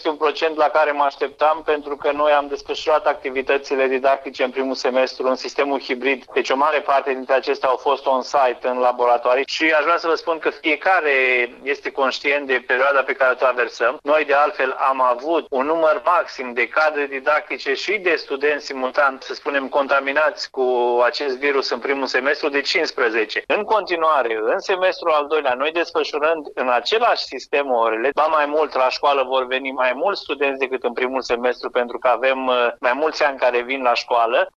este un procent la care mă așteptam, pentru că noi am desfășurat activitățile didactice în primul semestru în sistemul hibrid. Deci o mare parte dintre acestea au fost on-site în laboratoare și aș vrea să vă spun că fiecare este conștient de perioada pe care o traversăm. Noi de altfel am avut un număr maxim de cadre didactice și de studenți simultan, să spunem, contaminați cu acest virus în primul semestru de 15. În continuare, în semestrul al doilea, noi desfășurând în același sistem orele, ba mai mult, la școală vor veni mai mulți studenți decât în primul semestru, pentru că avem mai mulți ani care vin la școală.